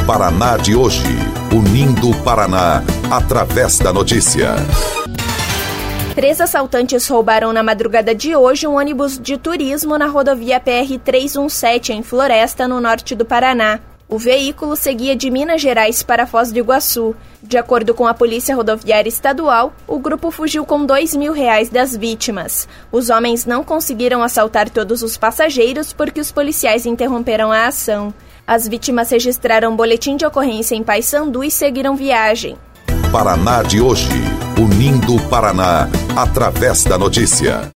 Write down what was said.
Paraná de hoje, unindo o Paraná através da notícia. 3 assaltantes roubaram na madrugada de hoje um ônibus de turismo na rodovia PR-317 em Floresta, no norte do Paraná. O veículo seguia de Minas Gerais para Foz do Iguaçu. De acordo com a Polícia Rodoviária Estadual, o grupo fugiu com R$2.000 das vítimas. Os homens não conseguiram assaltar todos os passageiros porque os policiais interromperam a ação. As vítimas registraram boletim de ocorrência em Paysandu e seguiram viagem. Paraná de hoje, unindo o Paraná através da notícia.